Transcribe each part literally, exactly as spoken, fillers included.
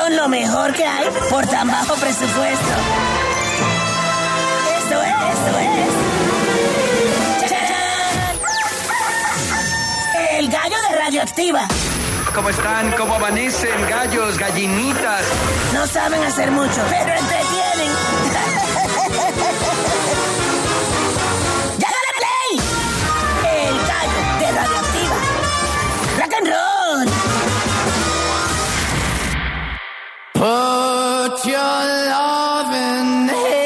con lo mejor que hay por tan bajo presupuesto. Esto es, esto es. ¡Chachán! El gallo de Radioactiva. ¿Cómo están? ¿Cómo amanecen? Gallos, gallinitas. No saben hacer mucho, pero entretienen. ¡Llágale play! El gallo de Radioactiva. ¡Rock and roll! Put your loving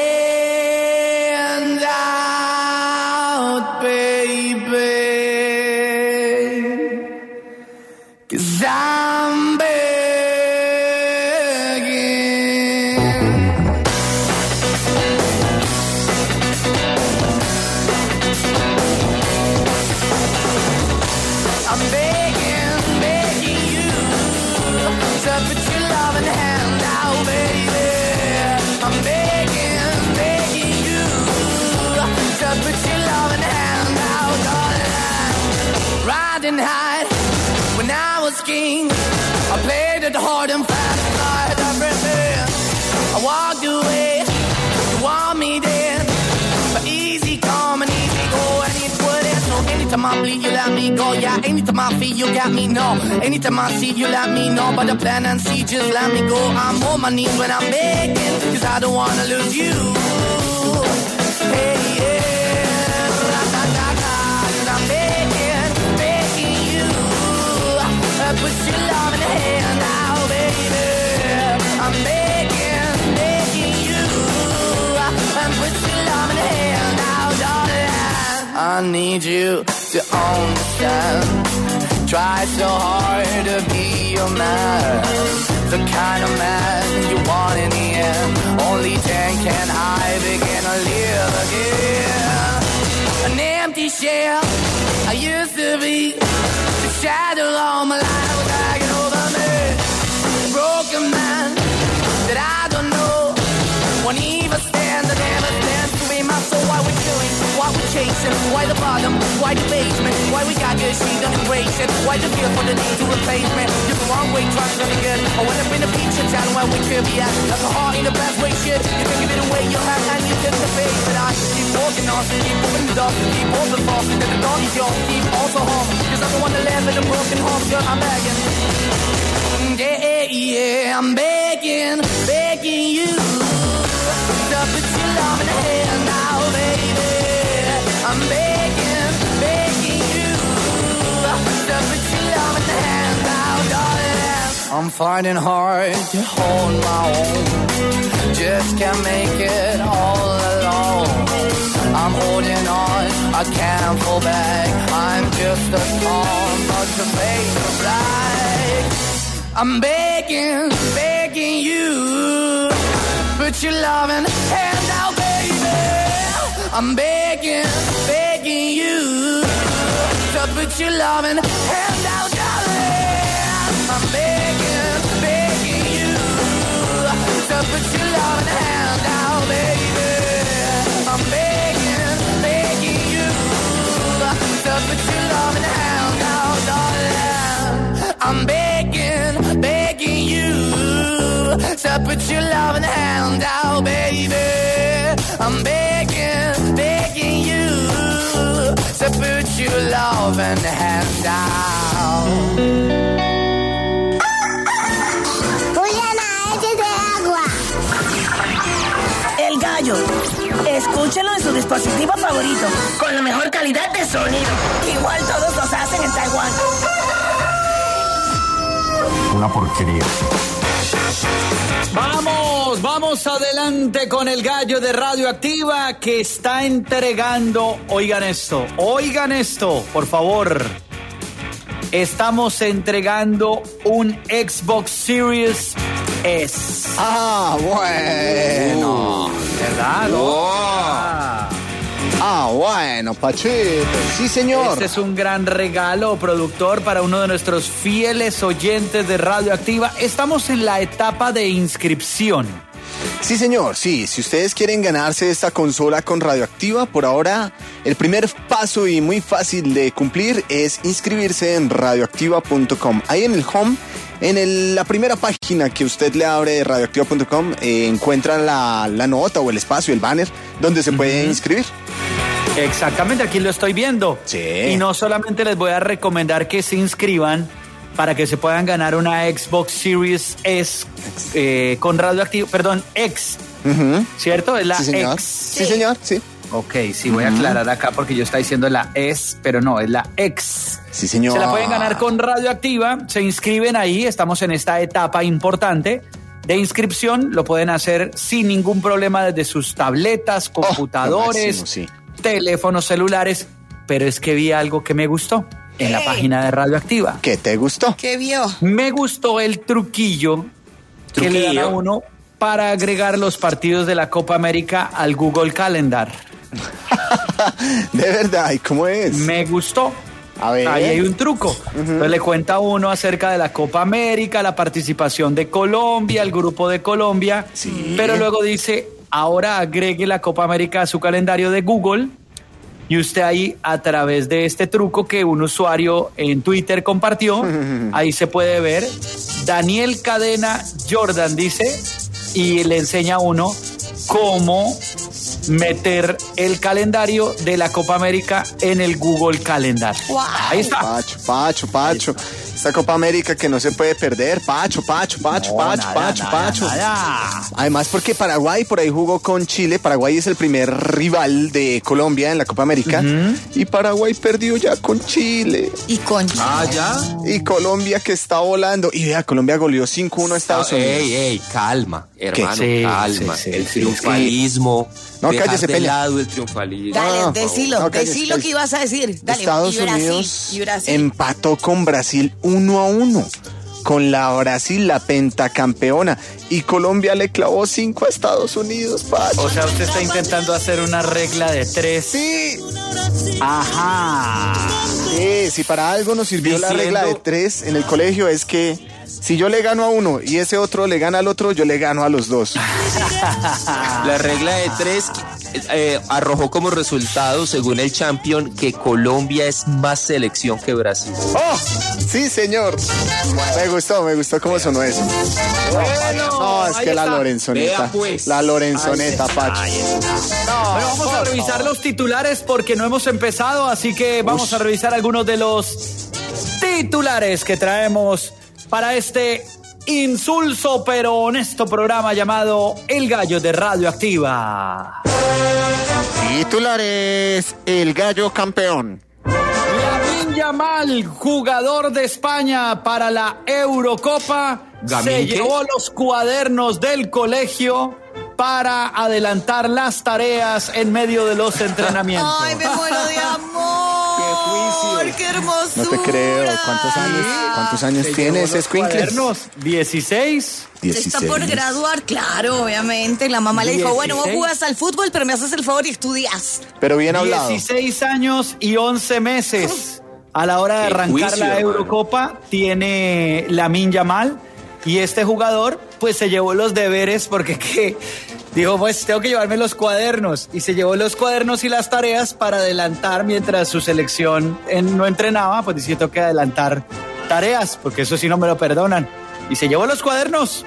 hand out, baby, 'cause I'm begging. I'm begging, begging you to put your loving hand out, baby. I'm begging, begging you to put your loving hand out, darling. Riding high when I was king, I played it hard and fast, like everything. I walked away, you want me then, but easy come and easy go, and it wouldn't. So anytime I bleed, you let me go. Yeah, anytime I feel, you got me, no. Anytime I see, you let me know. But the plan and see, just let me go. I'm on my knees when I'm begging, 'cause I don't wanna lose you. Hey, yeah, ra-da-da-da. 'Cause I'm begging, begging you, uh, put your love in the hand now, baby. I'm begging, begging you, uh, and put your love in the hand now, darling. I need you to understand. Try so hard to be your man, the kind of man you want in the end. Only then can I begin to live again. An empty shell I used to be, the shadow all my life was dragging over me. A broken man that I don't know, won't even stand, I never stand to be my soul. Why we killing, why we chasing, why the bottom, why the basement, why we got good, she don't embrace it, why the feel for the need to replace me. You're the wrong way, trying to be good. I went up in the feature town where we could be at, like a heart in the best way, shit. You can give it away, you have, and you take the face. But I keep walking on, keep moving the dog, keep open for, that the dog is yours, keep also home. 'Cause I'm the one that live in a broken home, girl, I'm begging. Yeah, yeah, I'm begging, begging you to put your love in the hand now, baby. I'm begging, begging you to put your love in the hand now, darling. I'm finding hard to hold my own, just can't make it all alone. I'm holding on, I can't fall back. I'm just a storm, but the face of black. I'm begging, begging you, put your loving hand out, baby. I'm begging, begging you, to put your loving hand out, darling. I'm begging, begging you, to put your loving hand out, baby. I'm begging, begging you, to put your loving hand out, darling. I'm begging, begging you, to put your loving hand out, baby. I'm begging, begging you, to put your loving hand out. Juliana, échate agua. El gallo. Escúchelo en su dispositivo favorito, con la mejor calidad de sonido. Igual todos los hacen en Taiwán. Una porquería. Vamos, vamos adelante con el gallo de Radioactiva que está entregando, oigan esto, oigan esto, por favor. Estamos entregando un Xbox Series S. Ah, bueno. ¿Verdad? Oh. Ah. Ah, bueno, Pachito. Sí, señor. Este es un gran regalo, productor, para uno de nuestros fieles oyentes de Radioactiva. Estamos en la etapa de inscripción. Sí, señor, sí. Si ustedes quieren ganarse esta consola con Radioactiva, por ahora el primer paso y muy fácil de cumplir es inscribirse en radioactiva punto com. Ahí en el home En el, la primera página que usted le abre de radioactiva punto com eh, encuentra la, la nota o el espacio, el banner, donde se puede uh-huh. inscribir. Exactamente, aquí lo estoy viendo. Sí. Y no solamente les voy a recomendar que se inscriban para que se puedan ganar una Xbox Series S eh, con radioactivo, perdón, X, uh-huh. ¿cierto? Es la sí, señor. X. Sí, señor, sí. Ok, sí, voy a aclarar acá porque yo estaba diciendo la S, pero no, es la X. Sí, señor. Se la pueden ganar con radioactiva, se inscriben ahí, estamos en esta etapa importante de inscripción, lo pueden hacer sin ningún problema desde sus tabletas, computadores, oh, máximo, sí. teléfonos celulares, pero es que vi algo que me gustó en la página de Radioactiva. ¿Qué te gustó? ¿Qué vio? Me gustó el truquillo, truquillo. que le dan a uno para agregar los partidos de la Copa América al Google Calendar. De verdad, ¿y cómo es? Me gustó. A ver. Ahí hay un truco. Uh-huh. Entonces le cuenta a uno acerca de la Copa América, la participación de Colombia, el grupo de Colombia. Sí. Pero luego dice, ahora agregue la Copa América a su calendario de Google. Y usted ahí, a través de este truco que un usuario en Twitter compartió, ahí se puede ver, Daniel Cadena Jordan dice, y le enseña a uno cómo meter el calendario de la Copa América en el Google Calendar. Wow. Ahí está. Pacho, Pacho, Pacho. Esta Copa América que no se puede perder. Pacho, Pacho, Pacho, no, Pacho, nada, Pacho, nada, Pacho. Nada. Además porque Paraguay por ahí jugó con Chile. Paraguay es el primer rival de Colombia en la Copa América. Uh-huh. Y Paraguay perdió ya con Chile. Y con Chile. Ah, ¿ya? Y Colombia que está volando. Y vea, Colombia goleó cinco uno a Estados Unidos. Ey, ey, calma, hermano, sí, calma. Sí, sí, el sí, triunfalismo. No, cállese, de Peña. lado el triunfalismo. Dale, no, decilo, no, cállese, decilo cállese. que ibas a decir. Dale, Estados y Brasil, Unidos y Brasil. empató con Brasil uno a uno. Con la Brasil, la pentacampeona. Y Colombia le clavó cinco a Estados Unidos, Pacho. O sea, usted está intentando hacer una regla de tres. Sí. Ajá. Sí, si para algo nos sirvió Diciendo... la regla de tres en el colegio es que si yo le gano a uno y ese otro le gana al otro, yo le gano a los dos. La regla de tres eh, arrojó como resultado, según el Champion, que Colombia es más selección que Brasil. ¡Oh! Sí, señor. Me gustó, me gustó cómo sonó eso. Bueno, No, es que la está. Lorenzoneta. Vea, pues. La Lorenzoneta, Pacho. No, bueno, vamos a revisar los titulares porque no hemos empezado, así que vamos Ush. a revisar algunos de los titulares que traemos para este insulso pero honesto programa llamado El Gallo de Radioactiva. Titulares: el gallo campeón. Lamine Yamal, jugador de España para la Eurocopa, ¿Gamín se qué? llevó los cuadernos del colegio para adelantar las tareas en medio de los entrenamientos. Ay, me muero de amor. Qué juicio. Qué hermosura. No te creo. ¿Cuántos años, cuántos años Se tiene llevó ese los escuincle? cuadernos, dieciséis. Se está por graduar, claro, obviamente. La mamá le dijo, bueno, vos jugás al fútbol, pero me haces el favor y estudias. Pero bien hablado. dieciséis años y once meses. A la hora de Qué arrancar juicio, la hermano. Eurocopa, tiene Lamine Yamal. Y este jugador, pues se llevó los deberes porque que dijo, pues tengo que llevarme los cuadernos. Y se llevó los cuadernos y las tareas para adelantar mientras su selección en- no entrenaba. Pues dice, tengo que adelantar tareas porque eso sí no me lo perdonan. Y se llevó los cuadernos.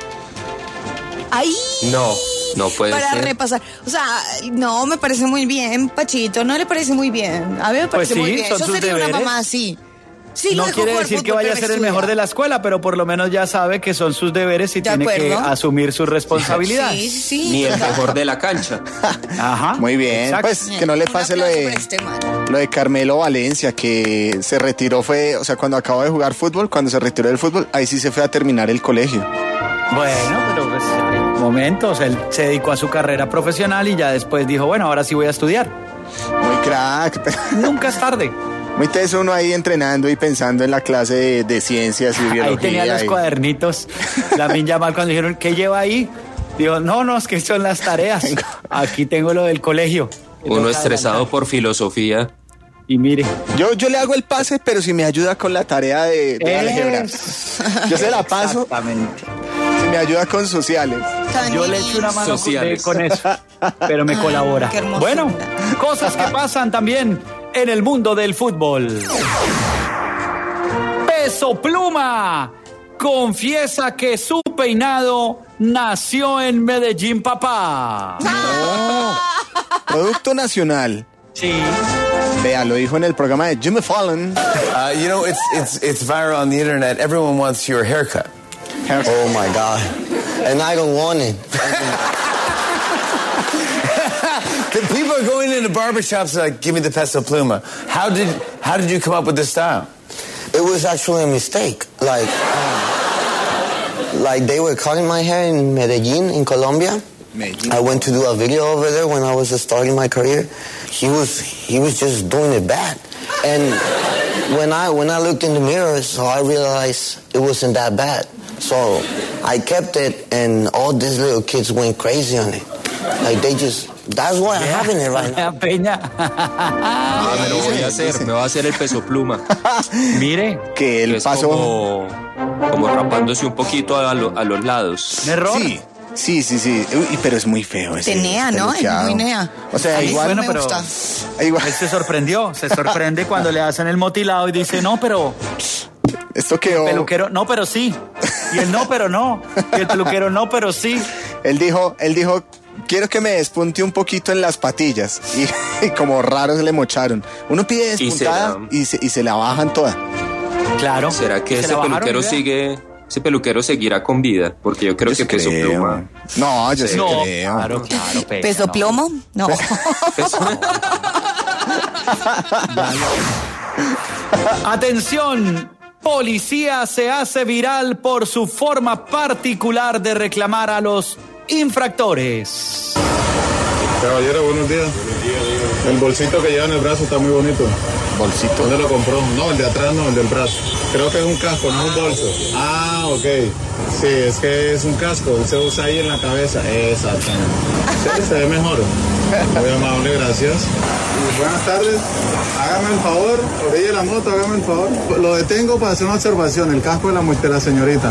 ¡Ay! No, no puede Para ser. repasar. O sea, no, me parece muy bien, Pachito. No le parece muy bien. A mí me Pues parece sí, muy bien. son Eso sus sería deberes. una mamá así. Sí, lo No dejó quiere jugar decir que fútbol, vaya a pero ser el estudia. mejor de la escuela, pero por lo menos ya sabe que son sus deberes y De tiene que acuerdo. asumir sus responsabilidades. Sí, sí. Ni el total. mejor de la cancha. Ajá. Muy bien. Exacto. Pues que no le Un pase lo aplauso de, para este man. lo de Carmelo Valencia, que se retiró, fue, o sea, cuando acabó de jugar fútbol, cuando se retiró del fútbol, ahí sí se fue a terminar el colegio. Bueno, pero pues hay momentos. Él se dedicó a su carrera profesional y ya después dijo, bueno, ahora sí voy a estudiar. Muy crack. Nunca es tarde. Muy teso uno ahí entrenando y pensando en la clase de, de ciencias y biología. Ahí tenía los y- cuadernitos. Lamine Yamal cuando dijeron, ¿qué lleva ahí? Dijo, no, no, es que son las tareas. Aquí tengo lo del colegio. Uno estresado por filosofía. Y mire. Yo, yo le hago el pase, pero si me ayuda con la tarea de, de álgebra. Es- Yo se la paso, Exactamente. si me ayuda con sociales. Tan Yo le echo una mano con, Sociales. con eso, pero me Ay, colabora. qué hermosura. Bueno, cosas que pasan también en el mundo del fútbol. Peso Pluma confiesa que su peinado nació en Medellín, papá. No. Producto nacional. Sí. Vea, lo dijo en el programa de Jimmy Fallon. Uh, you know, it's it's it's viral on the internet. Everyone wants your haircut. Haircut. Oh my God. And I don't want it. The people are going into barbershops like, give me the peso pluma. How did how did you come up with this style? It was actually a mistake. Like, um, like they were cutting my hair in Medellin, in Colombia. Medellin. I went to do a video over there when I was starting my career. He was he was just doing it bad. And when I when I looked in the mirror, so I realized it wasn't that bad. So I kept it, and all these little kids went crazy on it. Like they just. That's why I'm having it right now. Peña. Ah, me lo voy a hacer, me va a hacer el peso pluma. Mire. Que el Que es paso. como, como rapándose un poquito a, lo- a los lados. ¿Un error? Sí, sí, sí, sí. Uy, pero es muy feo ese. Tenea, ¿no? Es peluqueado. muy nea. O sea, A mí igual. sí bueno, me pero- gusta. igual. Él se sorprendió, se sorprende cuando le hacen el motilado y dice, no, pero Esto quedó. peluquero, no, pero sí. Y el no, pero no. Y el peluquero, no, pero sí. Él dijo, él dijo, quiero que me despunte un poquito en las patillas. Y, y como raro se le mocharon. Uno pide Y despuntada será- y se, y se la bajan toda. Claro. ¿Será que ¿Se ese la bajaron, peluquero idea? sigue, ese peluquero seguirá con vida? Porque yo creo Yo que sí peso creo. pluma. No, yo sí No, creo. claro, claro. Peña, ¿Peso no. plomo? No. Atención, policía se hace viral por su forma particular de reclamar a los infractores. Caballero, buenos días. El bolsito que lleva en el brazo está muy bonito. Bolsito. ¿Dónde lo compró? No, el de atrás no, el del brazo. Creo que es un casco, no es un bolso. Ah, ok. Sí, es que es un casco, se usa ahí en la cabeza. Exactamente. Sí, se ve mejor. Muy amable, gracias. Y buenas tardes. Hágame el favor, orille la moto, hágame el favor. Lo detengo para hacer una observación, el casco de la, mu- de la señorita.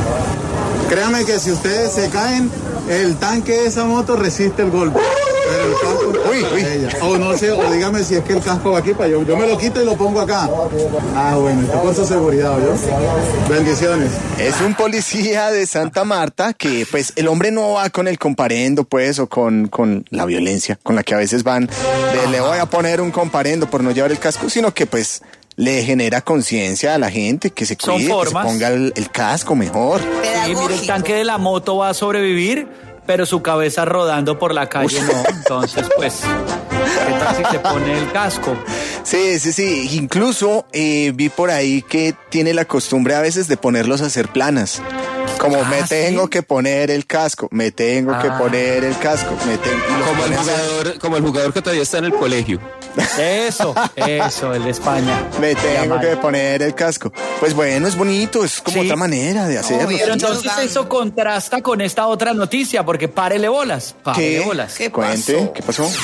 Créame que si ustedes se caen, el tanque de esa moto resiste el golpe. Pero el casco Uy, uy. ella. O no sé, o dígame si es que el casco va aquí para yo. Yo me lo quito y lo pongo acá. Ah, bueno, está por su seguridad, ¿yo? Bendiciones. Es un policía de Santa Marta que, pues, el hombre no va con el comparendo, pues, o con, con la violencia, con la que a veces van de le voy a poner un comparendo por no llevar el casco, sino que, pues, le genera conciencia a la gente que se Son cuide, que se formas. ponga el, el casco mejor. Sí, mire, el Pedagógico. tanque de la moto va a sobrevivir, pero su cabeza rodando por la calle no. Entonces, pues, ¿qué tal si se pone el casco? Sí, sí, sí. Incluso eh, vi por ahí que tiene la costumbre a veces de ponerlos a hacer planas. Como Ah, me ¿sí? tengo que poner el casco, me tengo que Ah. poner el casco, me tengo... y los Como el, pones a- jugador, como el jugador que todavía está en el colegio. Eso, eso, el de España. Me tengo Llama- que poner el casco. Pues bueno, es bonito, es como Sí. otra manera de hacerlo. Obvio. Pero entonces eso contrasta con esta otra noticia, porque párele bolas, párele ¿Qué? bolas. ¿Qué Cuente, pasó? ¿qué pasó?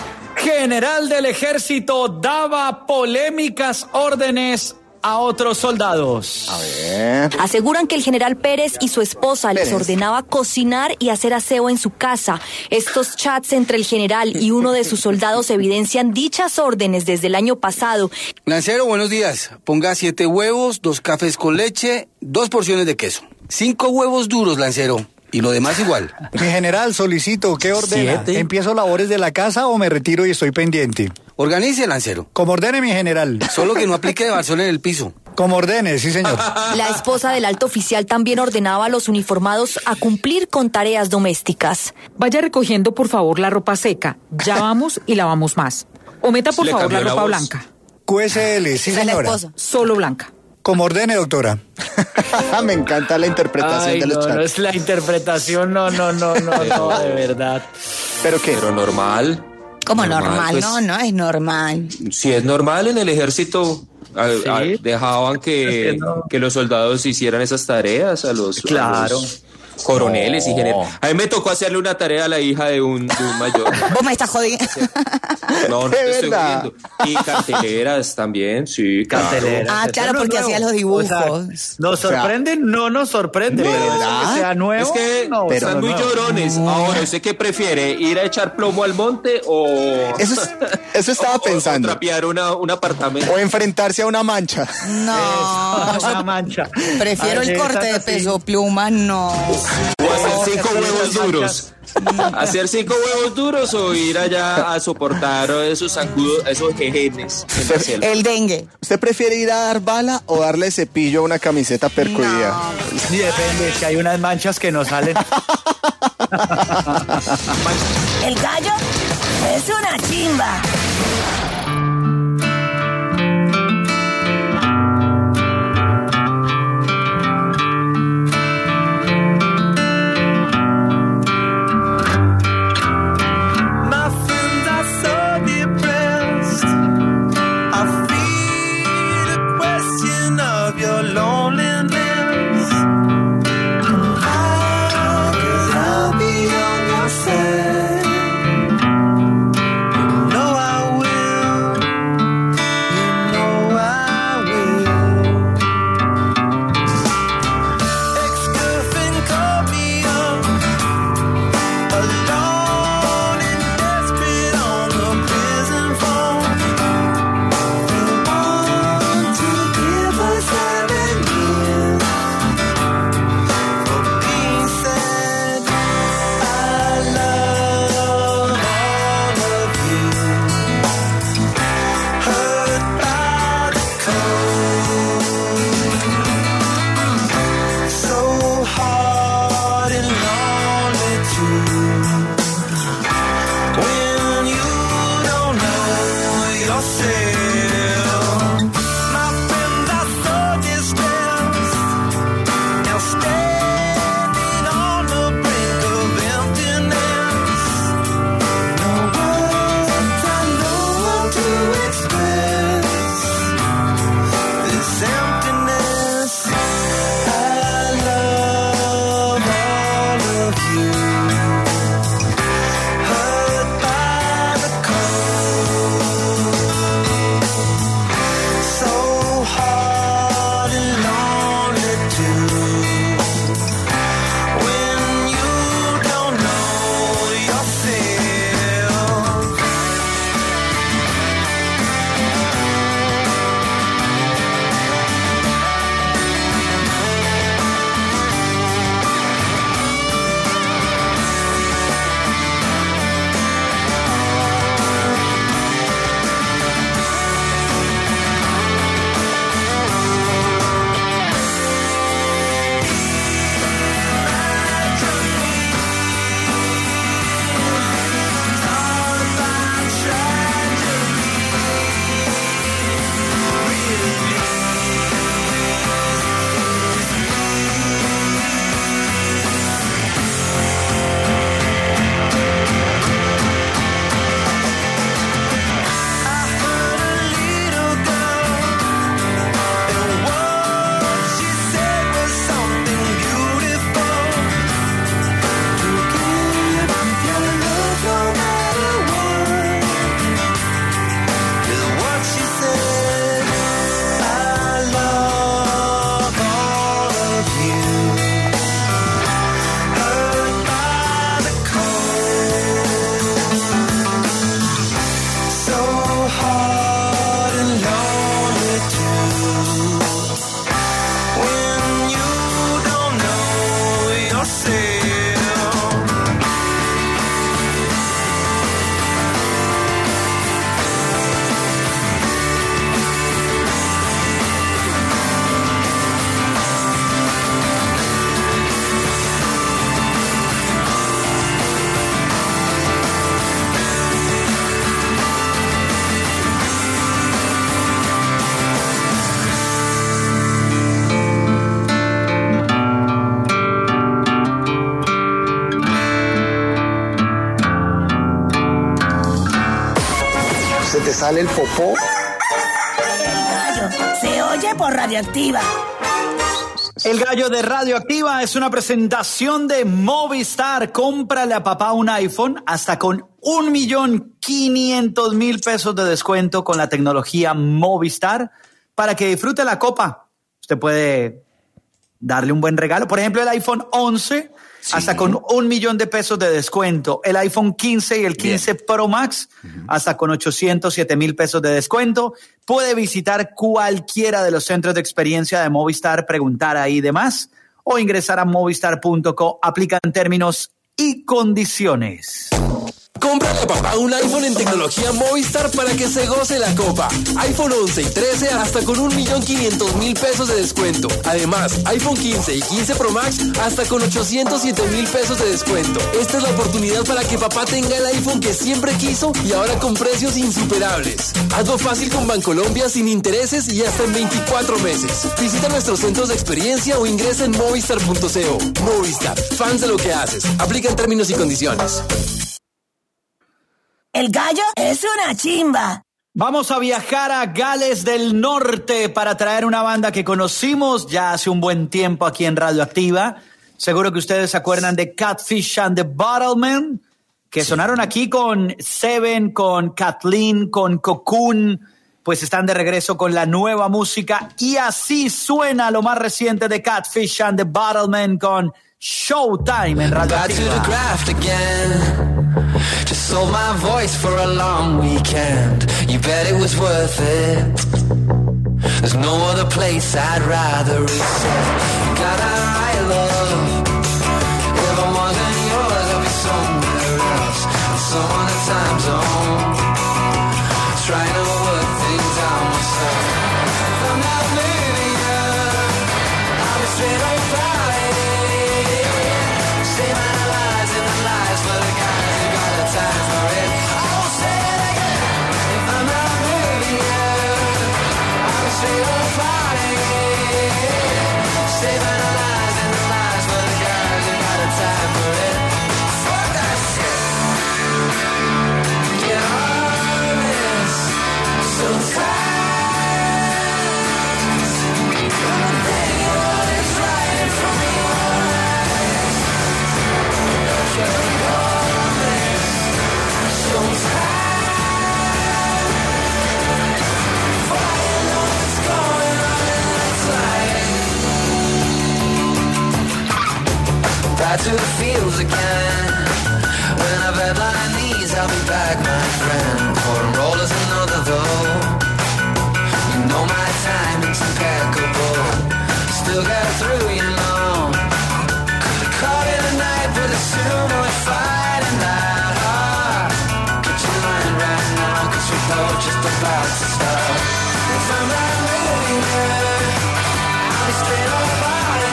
General del ejército daba polémicas órdenes a otros soldados. A ver. Aseguran que el general Pérez y su esposa les Pérez. ordenaba cocinar y hacer aseo en su casa. Estos chats entre el general y uno de sus soldados evidencian dichas órdenes desde el año pasado. Lancero, buenos días. Ponga siete huevos, dos cafés con leche, dos porciones de queso. Cinco huevos duros, Lancero. Y lo demás igual. Mi general, solicito, ¿qué ordena? Siete. ¿Empiezo labores de la casa o me retiro y estoy pendiente? Organice, Lancero. Como ordene, mi general. Solo que no aplique de balsón en el piso. Como ordene, sí, señor. La esposa del alto oficial también ordenaba a los uniformados a cumplir con tareas domésticas. Vaya recogiendo, por favor, la ropa seca. Ya vamos y lavamos más. O meta, por Le favor, la cambió la ropa voz. blanca. Q S L, sí, señora. Solo blanca. Como ordene, doctora. Me encanta la interpretación Ay, de los no, chats. no es la interpretación, no, no, no, no, no, de verdad. ¿Pero qué? Pero normal. Como normal, pues, no, no es normal. Si es normal en el ejército, a- a- dejaban que, que los soldados hicieran esas tareas a los... Claro. a los- Coroneles y Oh. generales. A mí me tocó hacerle una tarea a la hija de un, de un mayor. Vos me estás jodiendo. No, no ¿De te estoy verdad? jodiendo. Y carteleras también, sí. claro. Carteleras. Ah, Eso claro, no es porque nuevo. hacía los dibujos. O sea, ¿nos sorprende? No nos sorprende. ¿De Pero eso verdad? que sea nuevo. Es que no, pero están muy nuevo. llorones. Ahora, ¿usted qué prefiere? ¿Ir a echar plomo al monte o...? Eso, es- eso estaba o- o pensando. trapear una, un apartamento. O enfrentarse a una mancha. No, Una yo mancha. prefiero Ay, el corte de esas así. peso pluma, no. O hacer cinco que huevos esas duros. Hacer cinco huevos duros o ir allá a soportar esos zancudos, esos jejenes en la selva. El dengue. ¿Usted prefiere ir a dar bala o darle cepillo a una camiseta percudida? Sí, depende, es que hay unas manchas que no salen. El gallo es una chimba. My friends are so depressed. I feel the question of your loneliness. How could I be on your side? You know I will. You know I will. Ex-girlfriend called me up. Alone and desperate on the prison phone. They want to give us seven years for being sad. I love all of you. Hurt by the cold. So hard and lonely too. When you don't know yourself, my friends are so distressed, now standing on the brink of emptiness. No words I know how to express this emptiness. I love all of you. Hurt by the cold. So hard and lonely too. When you don't know yourself. ¿Se te sale el popó? El gallo se oye por Radioactiva. El gallo de Radioactiva es una presentación de Movistar. Cómprale a papá un iPhone hasta con un millón quinientos mil pesos de descuento con la tecnología Movistar para que disfrute la copa. Usted puede darle un buen regalo. Por ejemplo, el iPhone once sí. hasta con un millón de pesos de descuento. El iPhone quince y el quince Bien. Pro Max uh-huh. hasta con ochocientos siete mil pesos de descuento. Puede visitar cualquiera de los centros de experiencia de Movistar, preguntar ahí de más o ingresar a movistar punto co. Aplican términos y condiciones. Cómprale a papá un iPhone en tecnología Movistar para que se goce la copa. iPhone once y trece hasta con un millón quinientos mil pesos de descuento. Además, iPhone quince y quince Pro Max hasta con ochocientos siete mil pesos de descuento. Esta es la oportunidad para que papá tenga el iPhone que siempre quiso y ahora con precios insuperables. Hazlo fácil con Bancolombia sin intereses y hasta en veinticuatro meses. Visita nuestros centros de experiencia o ingresa en movistar punto co. Movistar, fans de lo que haces. Aplican términos y condiciones. El gallo es una chimba. Vamos a viajar a Gales del Norte para traer una banda que conocimos ya hace un buen tiempo aquí en Radioactiva. Seguro que ustedes se acuerdan de Catfish and the Bottlemen, que sí. sonaron aquí con Seven, con Kathleen, con Cocoon. Pues están de regreso con la nueva música y así suena lo más reciente de Catfish and the Bottlemen con Showtime en Radioactiva. Just sold my voice for a long weekend. You bet it was worth it. There's no other place I'd rather resort. You got that right, love. If I wasn't yours, I'd be somewhere else. In some other time zone. Trying to work things out myself. If I'm not living up, I'll be straight up Friday. Save my lies and the lies for the guys who got the time for it. I won't say it again. If I'm not moving up, I'll be straight up Friday. Save my lies and the lies for the guys who got the time for it. Fuck that shit. Get honest. So tired. Back to the fields again. When I've had my knees, I'll be back, my friend. Pouring rollers another though. You know my timing's impeccable. Still got through, you know. Could've caught it tonight, but it's soon we're fighting that hard. Get your mind right now, cause we're both just about to start. If I'm not moving it, I'll be straight on fire.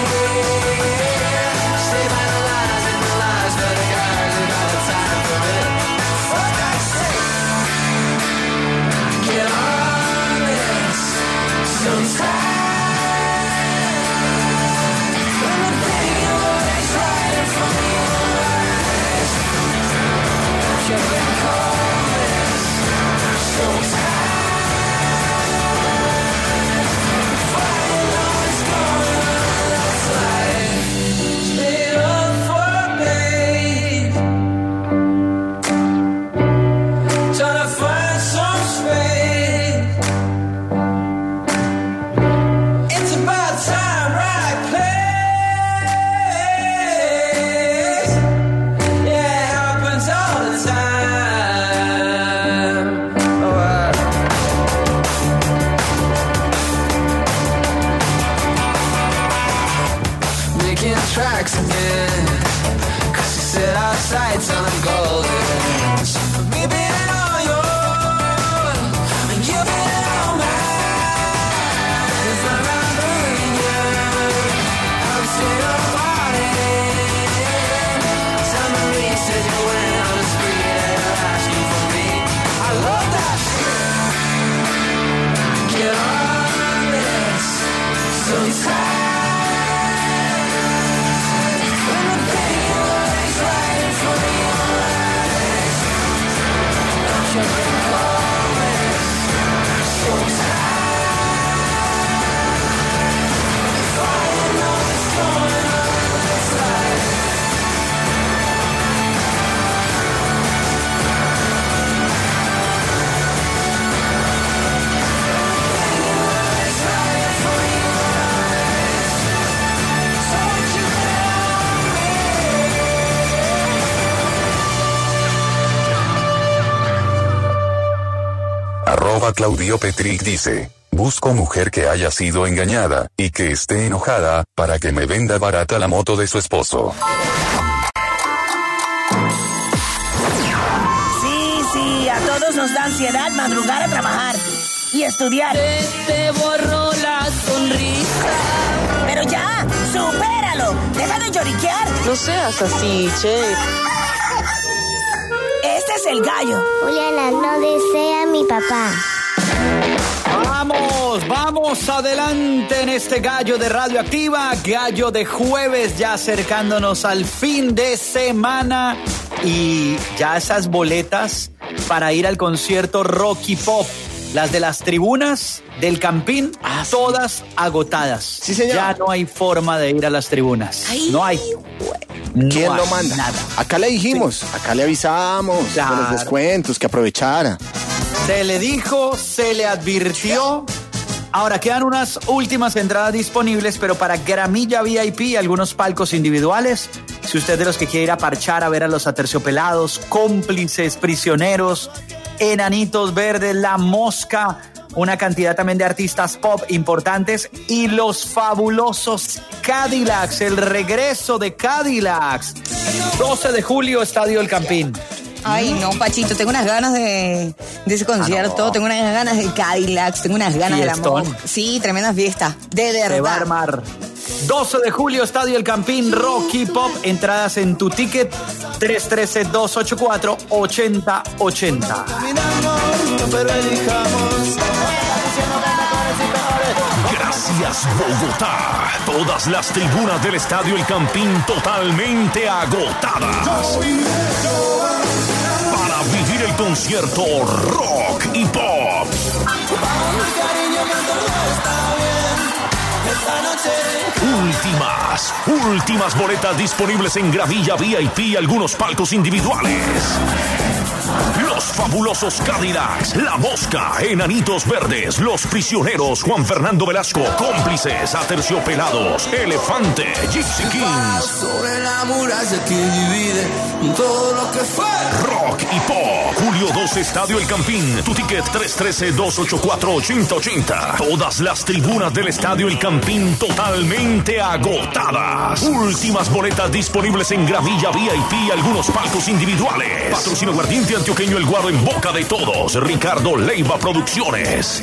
Save my lies and the lies for the guys who got the time for it. Fuck that shit. Arroba Claudio Petric dice: busco mujer que haya sido engañada y que esté enojada para que me venda barata la moto de su esposo. Sí, sí, a todos nos da ansiedad madrugar a trabajar y estudiar. Se te borró la sonrisa. Pero ya, supéralo. Deja de lloriquear. No seas así, che. Este es el gallo. Juliana, no desea a mi papá. Vamos, vamos adelante en este gallo de Radioactiva, gallo de jueves, ya acercándonos al fin de semana y ya esas boletas para ir al concierto Rock y Pop, las de las tribunas del Campín, ah, todas sí. agotadas. Sí, señor. Ya no hay forma de ir a las tribunas. Ay, no hay. No ¿Quién hay lo manda? Nada. Acá le dijimos, sí. acá le avisamos claro. con los descuentos, que aprovechara. Se le dijo, se le advirtió. Ahora quedan unas últimas entradas disponibles, pero para gramilla V I P y algunos palcos individuales. Si usted es de los que quiere ir a parchar, a ver a los Aterciopelados, Cómplices, Prisioneros, Enanitos Verdes, La Mosca, una cantidad también de artistas pop importantes y los fabulosos Cadillacs, el regreso de Cadillacs. doce de julio, Estadio El Campín. Ay, no, Pachito, tengo unas ganas de, de ese concierto, ah, no. tengo unas ganas de Cadillacs, tengo unas ganas Fiestón. del amor. Sí, tremenda fiesta, de verdad. Se va a armar. doce de julio, Estadio El Campín, Rock y Pop, entradas en tu ticket, tres uno tres, dos ocho cuatro, ocho cero ocho cero. Gracias, Bogotá. Todas las tribunas del Estadio El Campín totalmente agotadas. Para vivir el concierto Rock y Pop. Últimas, últimas boletas disponibles en gramilla V I P y algunos palcos individuales. Los fabulosos Cadillacs, La Mosca, Enanitos Verdes, Los Prisioneros, Juan Fernando Velasco, Cómplices, Aterciopelados, Elefante, Gypsy Kings. Sobre la muralla que divide todo lo que fue. Rock y Pop, julio doce, Estadio El Campín. Tu ticket tres uno tres, dos ocho cuatro, ocho cero ocho cero. Todas las tribunas del Estadio El Campín totalmente agotadas. Últimas boletas disponibles en gramilla V I P y algunos palcos individuales. Patrocinio Aguardiente Antioqueño El Guaro en boca de todos. Ricardo Leiva Producciones.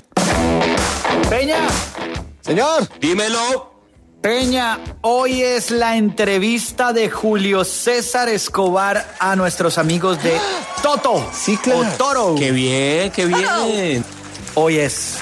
Peña. Señor. Dímelo. Peña, hoy es la entrevista de Julio César Escobar a nuestros amigos de Toto. Sí, claro. O Toro. Qué bien, qué bien. Hoy es.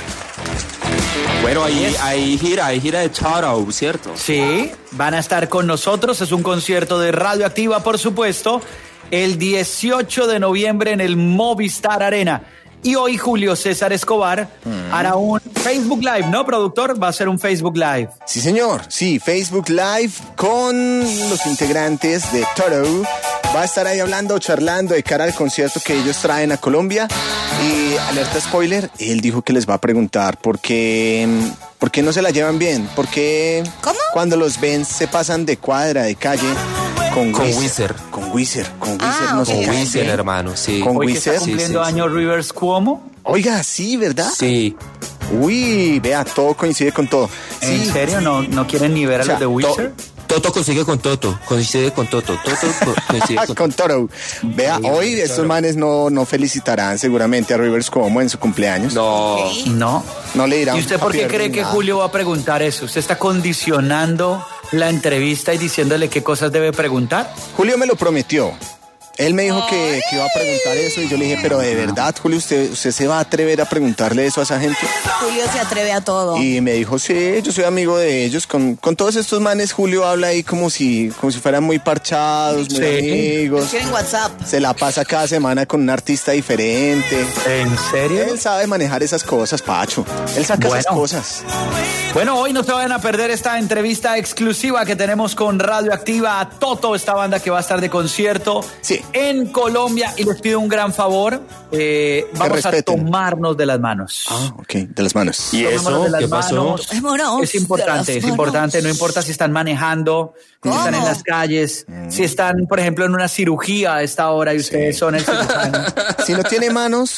Bueno, ahí hay gira, hay gira de Toto, ¿cierto? Sí, van a estar con nosotros. Es un concierto de Radioactiva, por supuesto, el dieciocho de noviembre en el Movistar Arena. Y hoy Julio César Escobar mm. hará un Facebook Live, ¿no, productor? Va a ser un Facebook Live. Sí, señor. Sí, Facebook Live con los integrantes de Toto. Va a estar ahí hablando, charlando de cara al concierto que ellos traen a Colombia. Y alerta spoiler, él dijo que les va a preguntar por qué, por qué no se la llevan bien. Por qué ¿Cómo? Cuando los ven se pasan de cuadra, de calle. Con Wizard. Con Wizard. Con Wizard, ah, no okay. sé. Con Wizard, hermano, sí. Con Hoy que Wizard. está cumpliendo sí, sí, años sí. Rivers Cuomo. Oiga, sí, ¿verdad? Sí. Uy, vea, todo coincide con todo. ¿En sí. serio? ¿No, no quieren ni ver a O sea, los de Wizard? To- Toto consigue con Toto, coincide con Toto. Toto co- coincide con con Toro. Vea, Sí, hoy con estos Toro. manes no, no felicitarán seguramente a Rivers Cuomo en su cumpleaños. No. No. No le dirán. ¿Y usted por qué happy cree birthday, que nada. Julio va a preguntar eso? ¿Usted está condicionando la entrevista y diciéndole qué cosas debe preguntar? Julio me lo prometió. Él me dijo que, que iba a preguntar eso y yo le dije, pero de verdad, Julio, ¿usted, usted se va a atrever a preguntarle eso a esa gente? Julio se atreve a todo. Y me dijo, sí, yo soy amigo de ellos. Con, con todos estos manes, Julio habla ahí como si, como si fueran muy parchados, muy Sí. amigos. Tienen WhatsApp. Se la pasa cada semana con un artista diferente. ¿En serio? Él sabe manejar esas cosas, Pacho. Él saca Bueno. esas cosas. Bueno, hoy no se vayan a perder esta entrevista exclusiva que tenemos con Radioactiva a Toto, esta banda que va a estar de concierto Sí. en Colombia. Y les pido un gran favor, eh, vamos a respeten. tomarnos de las manos. Ah, ok, de las manos. ¿Y Tomémonos eso? de las ¿Qué pasó? manos. Tomémonos Es importante, de es las importante, manos. no importa si están manejando, si ¿Cómo? están en las calles, si están, por ejemplo, en una cirugía a esta hora y ustedes son el cirujano. Si no tiene manos,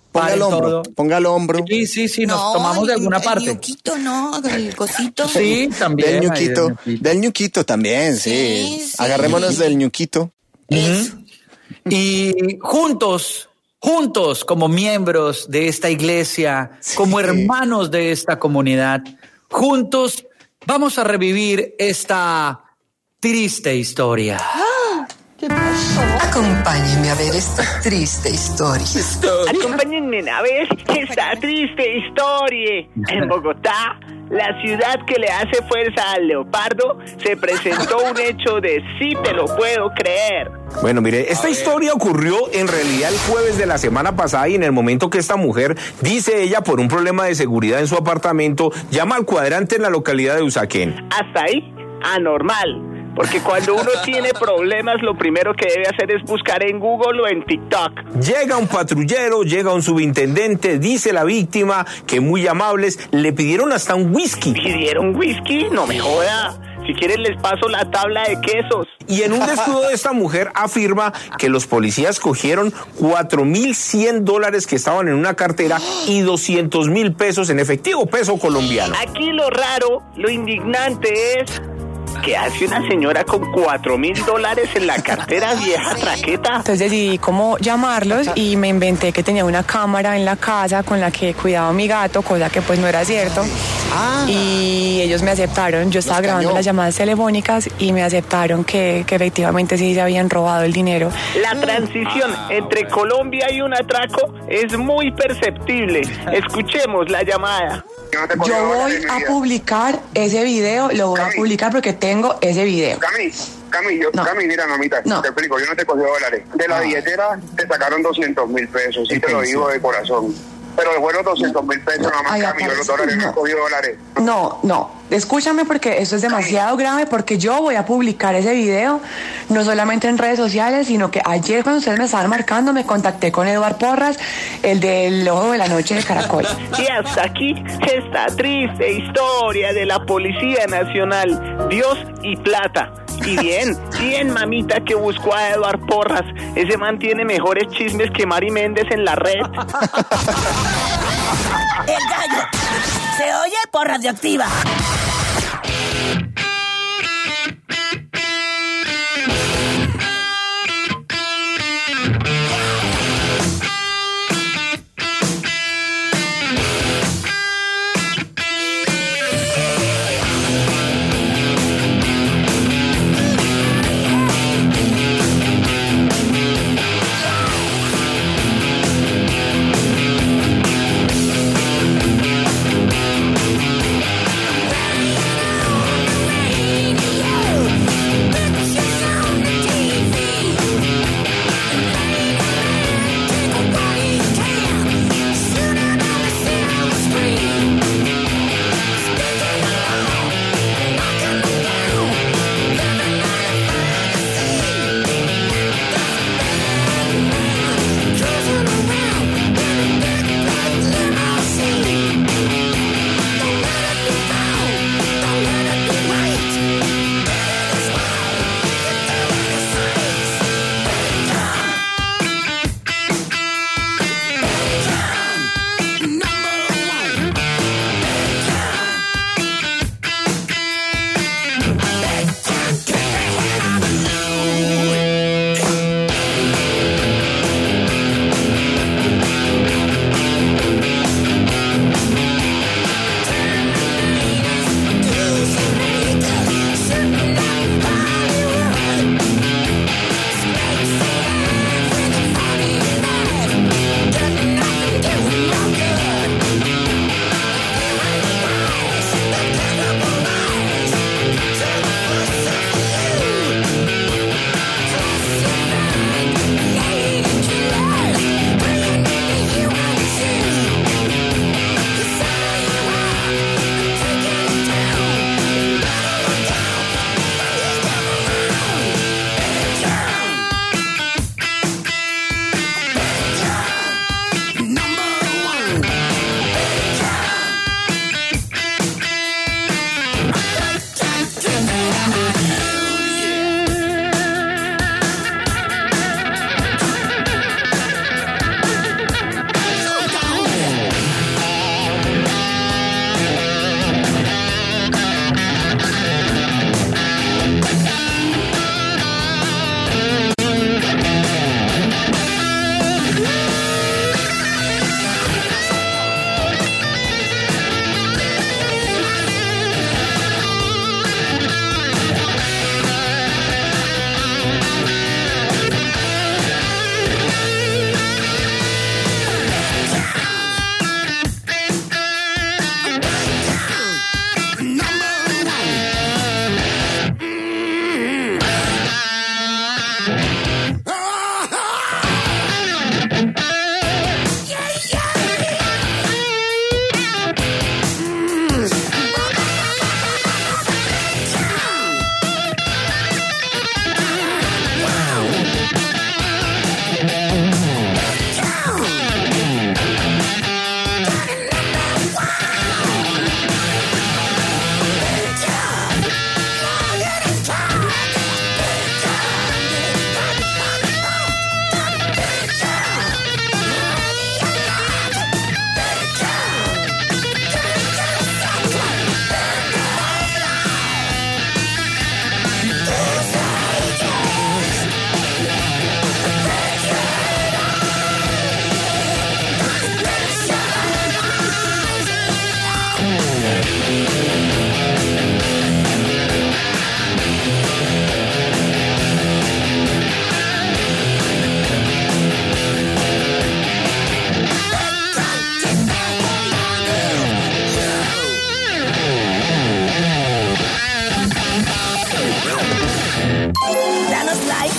ponga el hombro, todo. ponga el hombro. Sí, sí, sí, nos No, tomamos de el- alguna el parte. ñuquito, no, el cosito. Sí, también. Del ahí, ñuquito, del ñuquito. del ñuquito también, sí. Sí, sí. Agarrémonos del ñuquito. Ujú. Y juntos, juntos como miembros de esta iglesia, como hermanos de esta comunidad, juntos vamos a revivir esta triste historia. Acompáñenme a ver esta triste historia. Acompáñenme a ver esta triste historia. En Bogotá, la ciudad que le hace fuerza al leopardo, se presentó un hecho de sí te lo puedo creer. Bueno, mire, esta historia ocurrió en realidad el jueves de la semana pasada y en el momento que esta mujer, dice ella, por un problema de seguridad en su apartamento, llama al cuadrante en la localidad de Usaquén. Hasta ahí, anormal. Porque cuando uno tiene problemas, lo primero que debe hacer es buscar en Google o en TikTok. Llega un patrullero, llega un subintendente, dice la víctima que muy amables, le pidieron hasta un whisky. ¿Pidieron whisky? No me joda. Si quieren les paso la tabla de quesos. Y en un descuido de esta mujer afirma que los policías cogieron cuatro mil cien dólares que estaban en una cartera y doscientos mil pesos en efectivo, peso colombiano. Aquí lo raro, lo indignante es... ¿qué hace una señora con cuatro mil dólares en la cartera, vieja traqueta? Entonces decidí cómo llamarlos y me inventé que tenía una cámara en la casa con la que cuidaba a mi gato, cosa que pues no era cierto. Ah. Y ellos me aceptaron, yo estaba grabando las llamadas telefónicas y me aceptaron que, que efectivamente sí se habían robado el dinero. La transición entre Colombia y un atraco es muy perceptible. Escuchemos la llamada. Yo voy a publicar ese video, lo voy a publicar porque tengo ese video. Cami, Cami, yo, No. Cami, mira, mamita, No. te explico, yo no te cogí dólares. De la Ah. billetera te sacaron doscientos mil pesos, sí te lo digo de corazón. Pero fueron doscientos mil pesos nada más, Ay, Cami, yo los dólares no he cogido dólares. No, no, escúchame porque esto es demasiado grave porque yo voy a publicar ese video no solamente en redes sociales, sino que ayer cuando ustedes me estaban marcando me contacté con Eduard Porras, el del Ojo de la Noche de Caracol. Y hasta aquí esta triste historia de la Policía Nacional, Dios y plata. Y bien, bien mamita que buscó a Eduard Porras. Ese man tiene mejores chismes que Mari Méndez en la red. El gallo se oye por Radioactiva.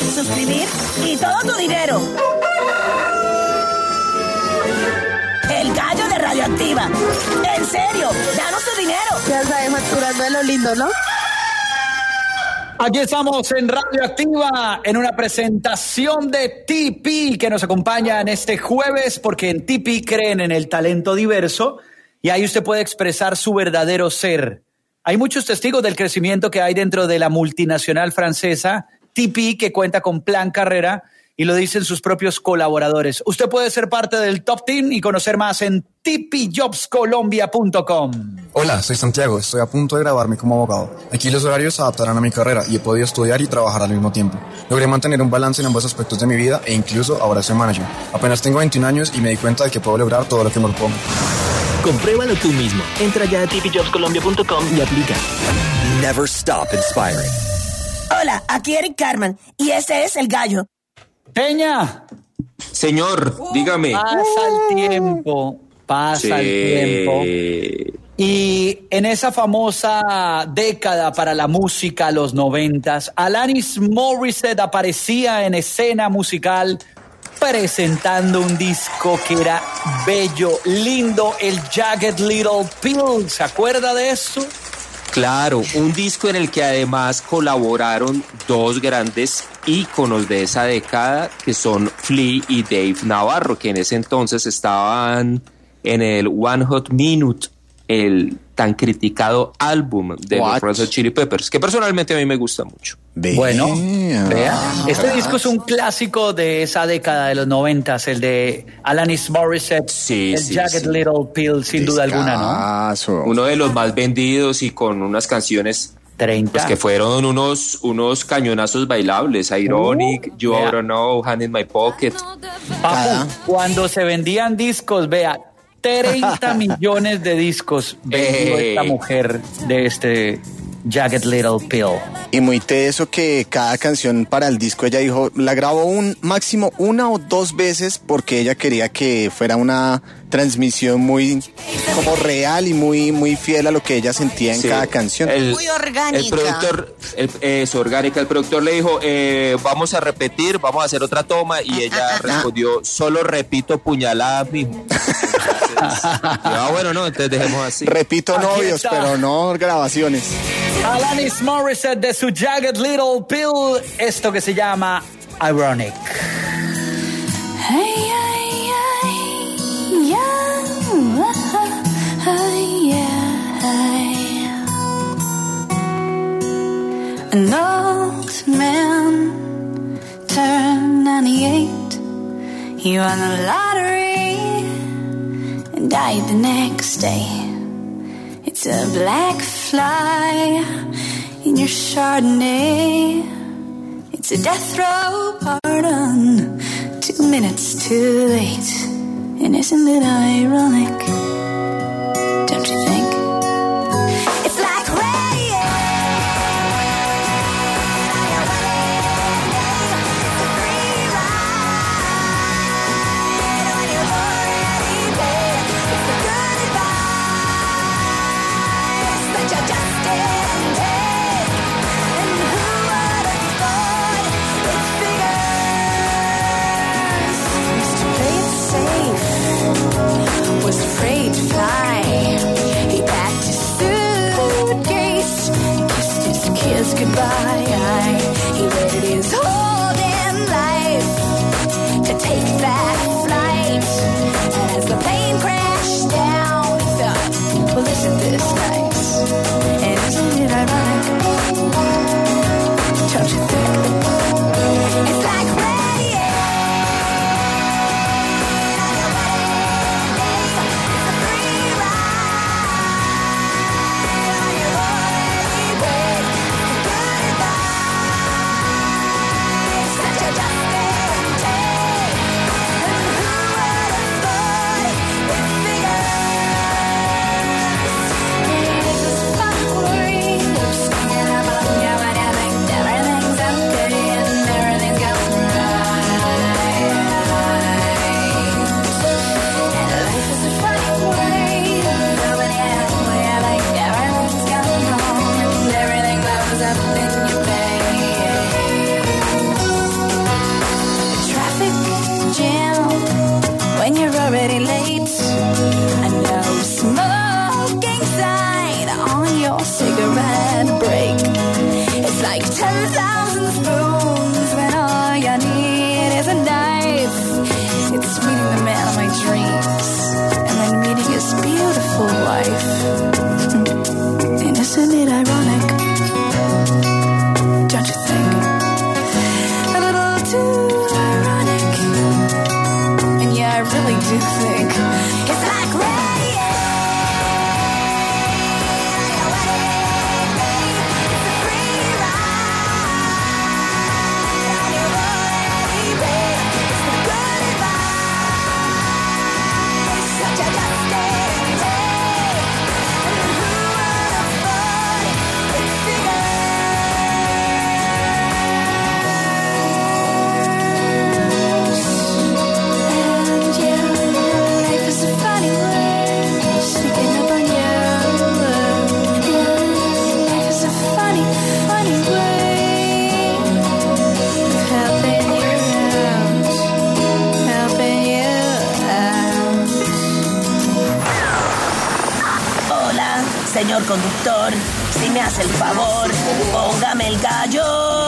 suscribir y todo tu dinero. El gallo de Radioactiva. En serio, danos tu dinero. Ya sabes, facturando de lo lindo, ¿no? Aquí estamos en Radioactiva en una presentación de T P que nos acompaña en este jueves porque en T P creen en el talento diverso y ahí usted puede expresar su verdadero ser. Hay muchos testigos del crecimiento que hay dentro de la multinacional francesa T P que cuenta con plan carrera y lo dicen sus propios colaboradores. Usted puede ser parte del Top Team y conocer más en t p jobs colombia punto com. Hola, soy Santiago, estoy a punto de graduarme como abogado. Aquí los horarios se adaptarán a mi carrera y he podido estudiar y trabajar al mismo tiempo. Logré mantener un balance en ambos aspectos de mi vida e incluso ahora soy manager. Apenas tengo veintiún años y me di cuenta de que puedo lograr todo lo que me propongo. Compruébalo tú mismo. Entra ya a t p jobs colombia punto com y aplica. Never stop inspiring. Hola, aquí Eric Carman y este es El Gallo. Peña. Señor, dígame. Pasa el tiempo, pasa Sí. el tiempo. Y en esa famosa década para la música, los noventas, Alanis Morissette aparecía en escena musical presentando un disco que era bello, lindo, el Jagged Little Pill. ¿Se acuerda de eso? Claro, un disco en el que además colaboraron dos grandes íconos de esa década, que son Flea y Dave Navarro, que en ese entonces estaban en el One Hot Minute, el tan criticado álbum de What? los Red Hot Chili Peppers, que personalmente a mí me gusta mucho. Bueno, vea, este disco es un clásico de esa década de los noventas, el de Alanis Morissette, Sí, el sí, Jagged sí. Little Pill, sin duda alguna, ¿no? Uno de los más vendidos y con unas canciones treinta. Pues que fueron unos, unos cañonazos bailables. Ironic, Uh, You vea. Oughta Know, Hand in My Pocket. Papu, cuando se vendían discos, vea, treinta millones de discos vendió Ey. esta mujer de este Jagged Little Pill. Y muy teso que cada canción para el disco ella dijo, la grabó un máximo una o dos veces porque ella quería que fuera una transmisión muy como real y muy muy fiel a lo que ella sentía en Sí. cada canción. El- Muy orgánica. El productor, el, es orgánica, el productor le dijo, eh, vamos a repetir, vamos a hacer otra toma, y ella respondió, solo repito puñaladas mismo. Entonces, ah, bueno, no, entonces dejemos así. Repito Aquí novios, está. pero no grabaciones. Alanis Morissette de su Jagged Little Pill, esto que se llama Ironic. Hey, hey, hey, yeah, hey, yeah. An old man turned ninety-eight. He won the lottery and died the next day. It's a black fly in your Chardonnay. It's a death row pardon, two minutes too late. And isn't it ironic? Don't you think? It's like rain. Was afraid to conductor, si me hace el favor, póngame el gallo.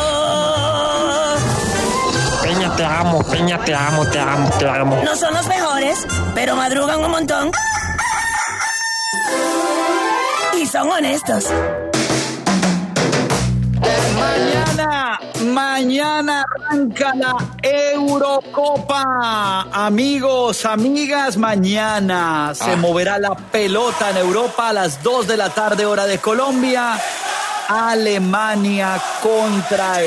Peña, te amo, Peña, te amo, te amo, te amo. No son los mejores, pero madrugan un montón. Y son honestos. Mañana, mañana arranca la Eurocopa. Amigos, amigas, mañana se Ah. moverá la pelota en Europa a las dos de la tarde, hora de Colombia. Alemania contra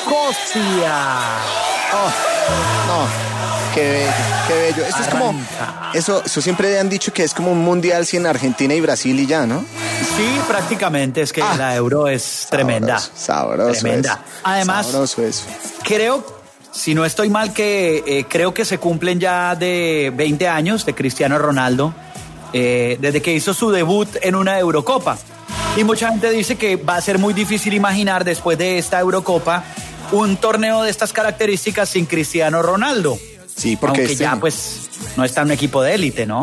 Escocia. Oh, no, qué bello, qué bello. Eso es como, eso, eso siempre han dicho que es como un mundial sin Argentina y Brasil y ya, ¿no? Sí, prácticamente, es que la Euro es tremenda. Sabroso. Tremenda. Eso. Además, Sabroso eso. creo, si no estoy mal, que eh, creo que se cumplen ya de veinte años de Cristiano Ronaldo, eh, desde que hizo su debut en una Eurocopa. Y mucha gente dice que va a ser muy difícil imaginar después de esta Eurocopa un torneo de estas características sin Cristiano Ronaldo. Sí, porque aunque este- ya pues no está en un equipo de élite, ¿no?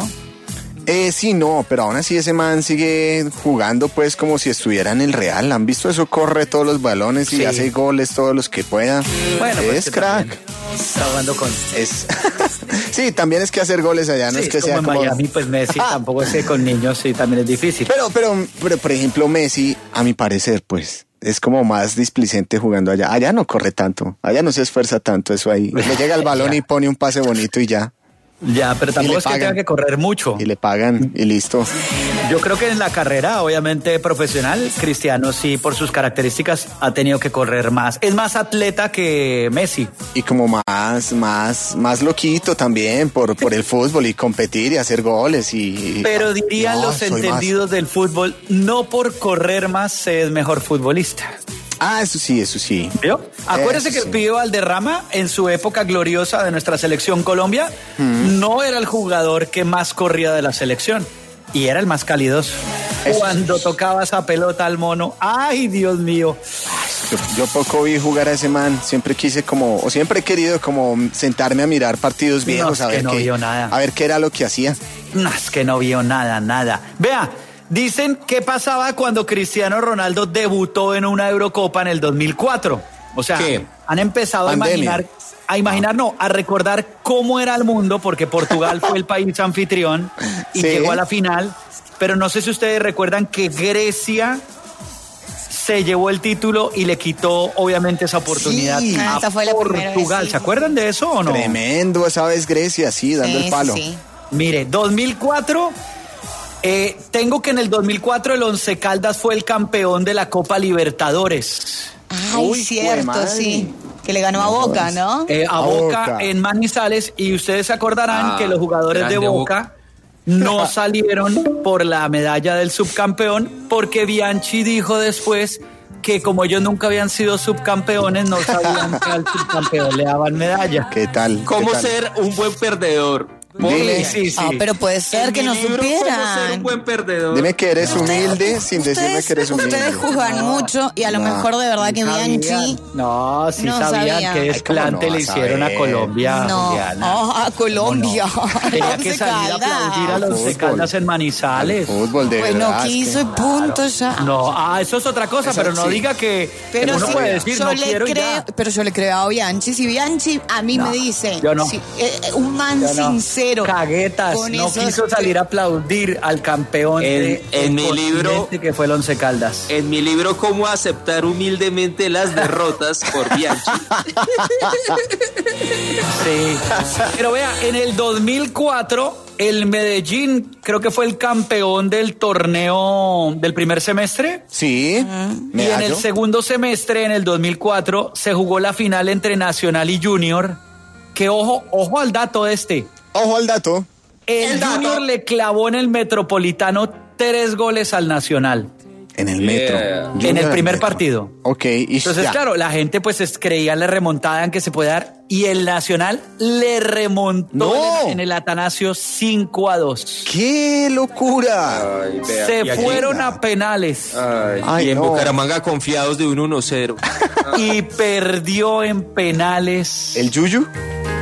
Eh, sí, no, pero aún así ese man sigue jugando pues como si estuviera en el Real. ¿Han visto eso? Corre todos los balones y Sí. hace goles todos los que pueda. Bueno, pues es que crack. también está jugando con... Es... sí, también es que hacer goles allá, no Sí, es que como sea en como... Miami, pues Messi tampoco es que con niños sí también es difícil. Pero, pero, pero, por ejemplo, Messi, a mi parecer, pues, es como más displicente jugando allá. Allá no corre tanto, allá no se esfuerza tanto eso ahí. Le llega el balón y pone un pase bonito y ya. Ya, pero Y tampoco le es que pagan. tenga que correr mucho. Y le pagan y listo. Yo creo que en la carrera, obviamente profesional, Cristiano sí, por sus características, ha tenido que correr más. Es más atleta que Messi. Y como más, más, más loquito también por, por el fútbol y competir y hacer goles y... Pero dirían No, los soy más. entendidos del fútbol, no por correr más se es mejor futbolista. Ah, eso sí, eso sí. ¿Vio? Acuérdese Eso que el sí. pibe Valderrama, en su época gloriosa de nuestra selección Colombia, no era el jugador que más corría de la selección. Y era el más calidoso. Cuando tocaba esa pelota al mono, ¡ay, Dios mío! Yo, yo poco vi jugar a ese man, siempre quise como, o siempre he querido como sentarme a mirar partidos viejos, No, a es que ver no qué, vio nada. a ver qué era lo que hacía. No, es que no vio nada, nada. Vea, dicen qué pasaba cuando Cristiano Ronaldo debutó en una Eurocopa en el dos mil cuatro. O sea, ¿Qué? han empezado Pandemia. a imaginar, a imaginar, no, a recordar cómo era el mundo, porque Portugal fue el país anfitrión y Sí. llegó a la final. Pero no sé si ustedes recuerdan que Grecia se llevó el título y le quitó, obviamente, esa oportunidad Sí. Ah, a esa fue la primera vez, Portugal. sí. ¿Se acuerdan de eso o no? Tremendo esa vez Grecia, sí, dando Sí, el palo. sí, sí. Mire, dos mil cuatro, eh, tengo que en el dos mil cuatro el Once Caldas fue el campeón de la Copa Libertadores. Ay, Uy, cierto, jue sí. Que le ganó a Boca, ¿no? Eh, a A Boca, Boca. en Manizales, y ustedes se acordarán Ah, que los jugadores de grande Boca no salieron por la medalla del subcampeón porque Bianchi dijo después que como ellos nunca habían sido subcampeones, no sabían que al subcampeón le daban medalla. ¿Qué tal? ¿Qué ¿Cómo tal? ser un buen perdedor? Dile. Sí, sí. Ah, pero puede ser En que mi no libro, ¿Cómo ser un supieran. buen perdedor? Dime que eres Ustedes- humilde sin decirme ustedes- que eres humilde. Ustedes juzgan mucho y a lo No. mejor de verdad que Sabían. Bianchi... No, sí No sabían sabía. que Ay, desplante ¿cómo no le vas a hicieron a ver? Colombia, No, Juliana. oh, a Colombia. Tenía que Once salir a aplaudir a los Fútbol. Once Caldas en Manizales. Fútbol de Pues no verdad. es quiso y que- punto ya. No, ah, eso es otra cosa, Eso pero no sí. diga que, Pero que uno sí, puede decir yo no le quiero y creo, ya. pero yo le creo a Bianchi. Si Bianchi a mí No, me dice, yo no. si- eh, eh, un man Yo no. sincero, Caguetas, con no esos- quiso salir a aplaudir al campeón En- de- en del mi libro- continente que fue el Once Caldas. En mi libro Cómo aceptar humildemente las derrotas por Bianchi. Sí. Pero vea, en el dos mil cuatro, el Medellín creo que fue el campeón del torneo del primer semestre. Sí, Y en medallo. el segundo semestre, en el dos mil cuatro, se jugó la final entre Nacional y Junior. Que ojo, ojo al dato este. Ojo al dato. El Junior le clavó en el Metropolitano tres goles al Nacional. En el metro. Yeah. Junior En el al primer metro. partido. Ok, y Entonces, ya. claro, la gente pues es- creía en la remontada en que se puede dar. Y el Nacional le remontó No. en, en el Atanasio cinco a dos. ¡Qué locura! Ay, vea. Se Y aquí- fueron a penales. Ay, Ay, y en no. Bucaramanga confiados de un uno cero. Y perdió en penales. ¿El Yuyu?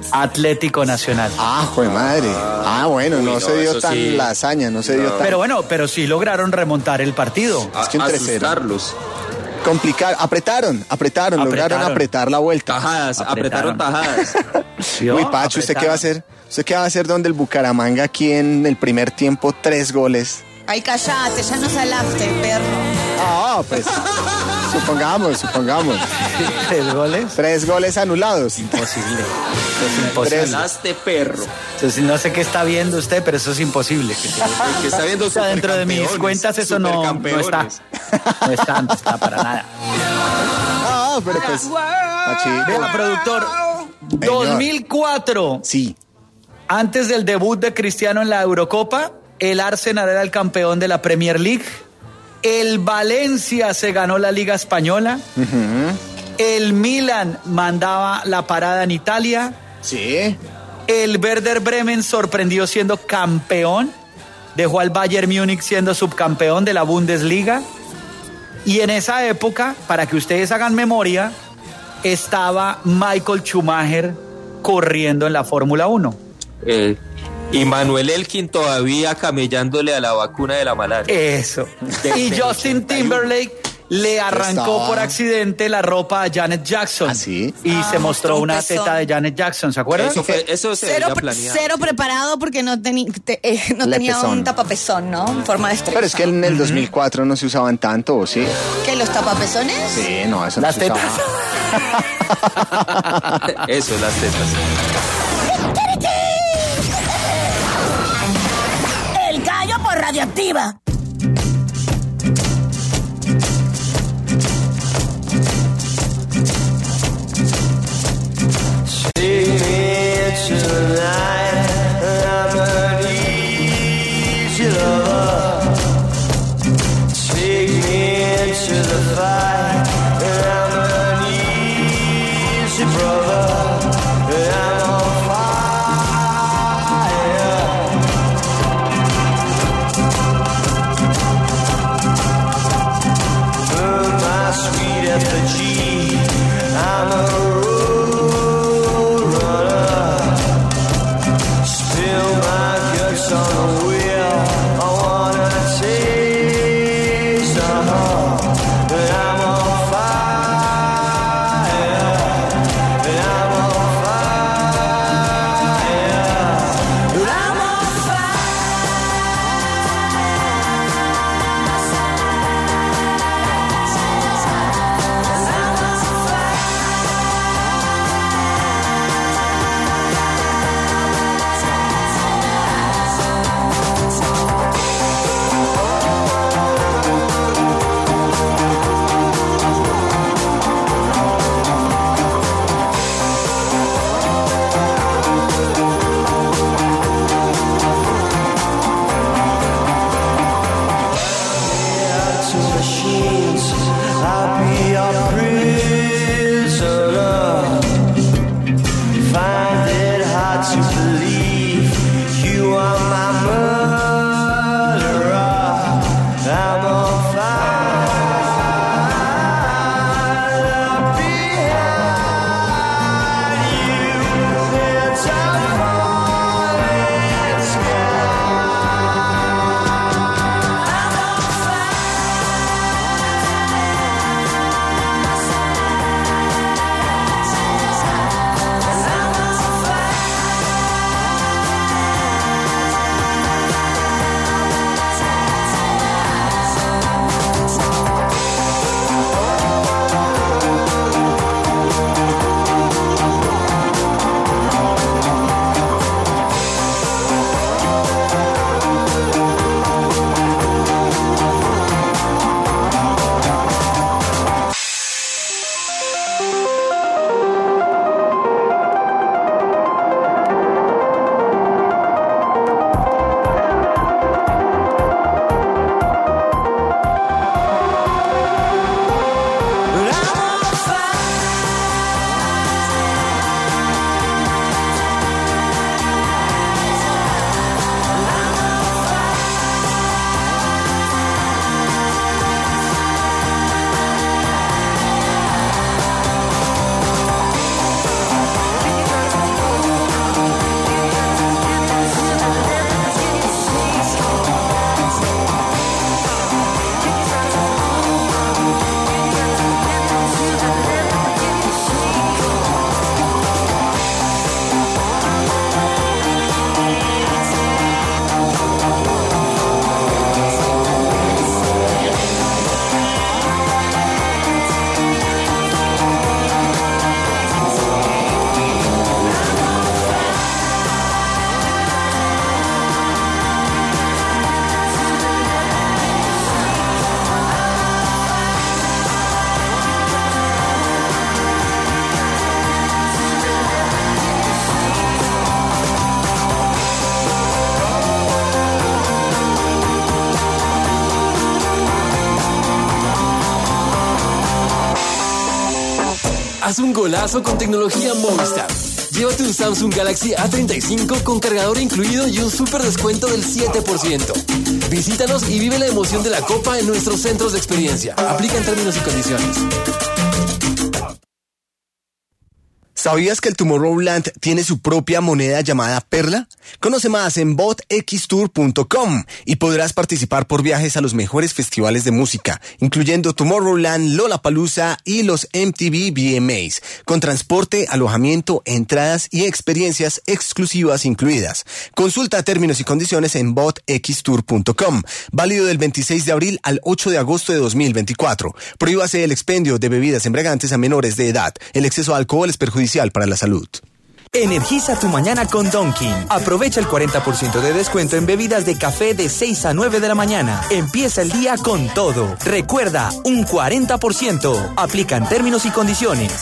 Atlético Nacional. Ah, joder madre. Ah, bueno, Uy, no, no, se dio eso tan sí. la hazaña, no se dio tan... Pero bueno, pero sí lograron remontar el partido. A, Es que un tres cero. asustarlos. Complicar, apretaron, apretaron, lograron Apretaron. apretar la vuelta. Tajadas, apretaron, tajadas. ¿Vio? Uy, Pacho, ¿usted qué va a hacer? ¿Usted qué va a hacer donde el Bucaramanga aquí en el primer tiempo, tres goles? Ay, callate, ya nos alaste, perro. Ah, pues, supongamos, supongamos. ¿Tres goles? Tres goles anulados. Imposible. Eso es imposible. Hablaste, perro. Entonces, no sé qué está viendo usted, pero eso es imposible. Que se- El que está viendo O sea, dentro de mis supercampeones, cuentas eso no, no está. supercampeones. No está, no está para nada. Ah, pero pues, Pachito. Vea, productor. dos mil cuatro. Sí. Antes del debut de Cristiano en la Eurocopa, el Arsenal era el campeón de la Premier League. El Valencia se ganó la Liga Española. Ujú. El Milan mandaba la parada en Italia. Sí. El Werder Bremen sorprendió siendo campeón. Dejó al Bayern Múnich siendo subcampeón de la Bundesliga. Y en esa época, para que ustedes hagan memoria, estaba Michael Schumacher corriendo en la Fórmula uno. Eh, y Manuel Elkin todavía camellándole a la vacuna de la malaria. Eso. Y Justin Timberlake le arrancó Estaba- por accidente la ropa a Janet Jackson. ¿Ah, sí? Y Ah, se mostró mostró un una pezón. teta de Janet Jackson, ¿se acuerdan? Eso fue, eso se Cero, veía planeado. cero preparado porque no, teni- te- eh, no Le tenía pezón. un tapapezón, ¿no? En forma de estrella. Pero es que en el dos mil cuatro no se usaban tanto, ¿o sí? ¿Qué, los tapapezones? Sí, no, eso Las no se tetas. usaba. Eso, las tetas. El gallo por radioactiva. Haz un golazo con tecnología Movistar. Llévate un Samsung Galaxy A treinta y cinco con cargador incluido y un súper descuento del siete por ciento. Visítanos y vive la emoción de la Copa en nuestros centros de experiencia. Aplica en términos y condiciones. ¿Sabías que el Tomorrowland tiene su propia moneda llamada Perla? Conoce más en bot x tour punto com y podrás participar por viajes a los mejores festivales de música, incluyendo Tomorrowland, Lollapalooza y los M T V V M As, con transporte, alojamiento, entradas y experiencias exclusivas incluidas. Consulta términos y condiciones en bot x tour punto com. Válido del veintiséis de abril al ocho de agosto de dos mil veinticuatro. Prohíbase el expendio de bebidas embriagantes a menores de edad. El exceso de alcohol es perjudicial para la salud. Energiza tu mañana con Dunkin'. Aprovecha el cuarenta por ciento de descuento en bebidas de café de seis a nueve de la mañana. Empieza el día con todo. Recuerda, un cuarenta por ciento. Aplican términos y condiciones.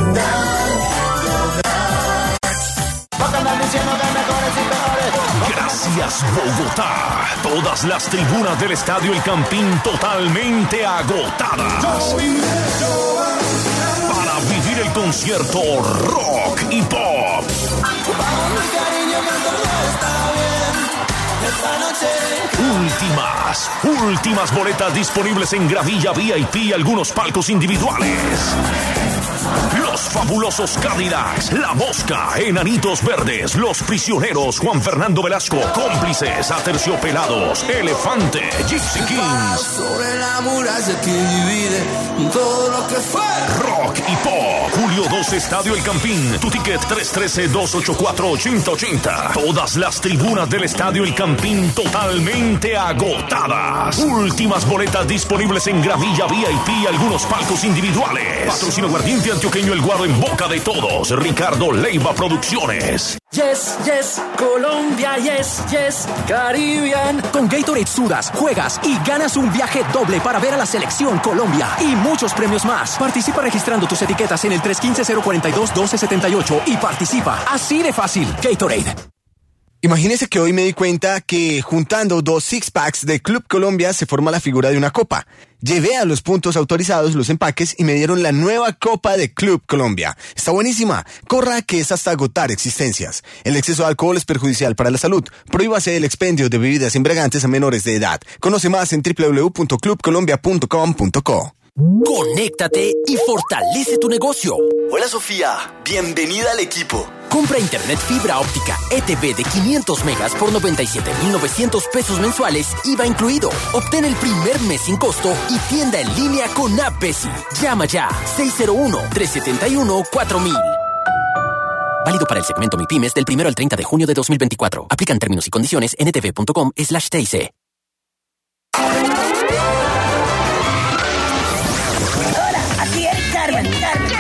Gracias, Bogotá. Todas las tribunas del Estadio El Campín totalmente agotadas. Para vivir el concierto rock y pop. Últimas, últimas boletas disponibles en gravilla V I P y algunos palcos individuales. Los fabulosos Cadillacs, La Mosca, Enanitos Verdes, Los Prisioneros, Juan Fernando Velasco, Cómplices, Aterciopelados, Elefante, Gypsy Kings. Sobre la muralla que divide todo lo que fue. Rock y Pop. Julio doce, Estadio El Campín. Tu ticket tres uno tres, dos ocho cuatro, ocho cero ocho cero. Todas las tribunas del Estadio El Campín totalmente agotadas. Últimas boletas disponibles en gravilla V I P y algunos palcos individuales. Patrocinio Aguardiente Antioqueño El Guaro en boca de todos. Ricardo Leiva Producciones. Yes, yes, Colombia, yes, yes, Caribbean. Con Gatorade sudas, juegas y ganas un viaje doble para ver a la selección Colombia y muchos premios más. Participa registrando tus etiquetas en el tres uno cinco, cero cuatro dos, uno dos siete ocho y participa. Así de fácil. Gatorade. Imagínese que hoy me di cuenta que juntando dos six packs de Club Colombia se forma la figura de una copa. Llevé a los puntos autorizados los empaques y me dieron la nueva copa de Club Colombia. Está buenísima. Corra, que es hasta agotar existencias. El exceso de alcohol es perjudicial para la salud. Prohíbase el expendio de bebidas embriagantes a menores de edad. Conoce más en w w w punto club colombia punto com punto co. Conéctate y fortalece tu negocio. Hola Sofía, bienvenida al equipo. Compra internet fibra óptica E T V de quinientos megas por noventa y siete mil novecientos pesos mensuales, I V A incluido. Obtén el primer mes sin costo y tienda en línea con App Besi. Llama ya seis cero uno, tres siete uno, cuatro mil. Válido para el segmento MIPYMES del primero al treinta de junio de dos mil veinticuatro. Aplican términos y condiciones en etv punto com slash T I C. Carmen, Carmen.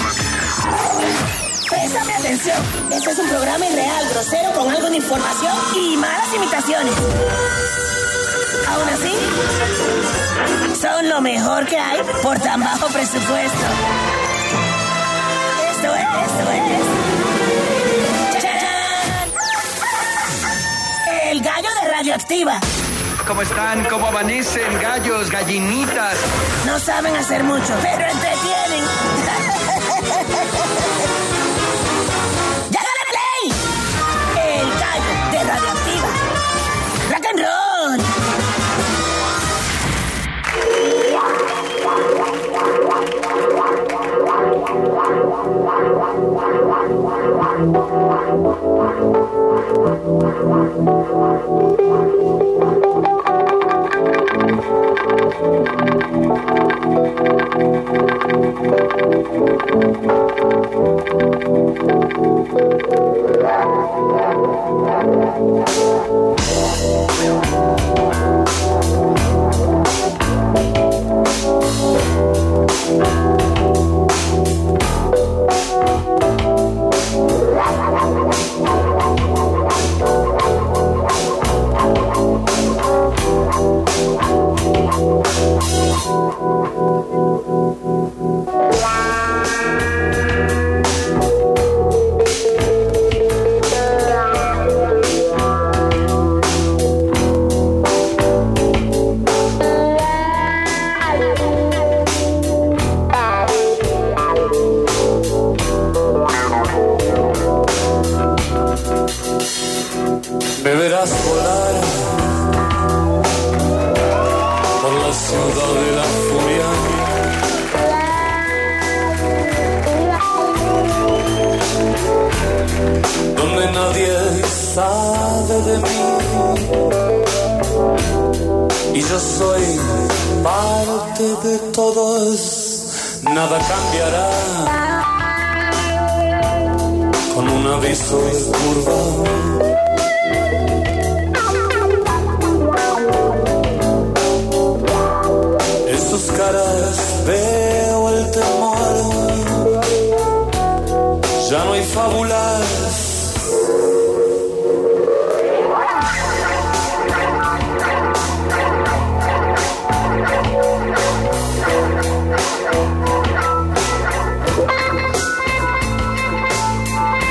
Préstame atención. Este es un programa irreal, grosero, con algo de información y malas imitaciones. Aún así, son lo mejor que hay por tan bajo presupuesto. Esto es, esto es. ¡Chachán! El gallo de Radioactiva. ¿Cómo están? ¿Cómo amanecen? Gallos, gallinitas. No saben hacer mucho, pero entretienen. ¡Ya dale play! El gallo de Radioactiva. Rock and roll. Me verás volar por la ciudad de la furia. Donde nadie sabe de mí. Y yo soy parte de todos. Nada cambiará con un aviso de curva. En sus caras veo el temor. Ya no hay fábulas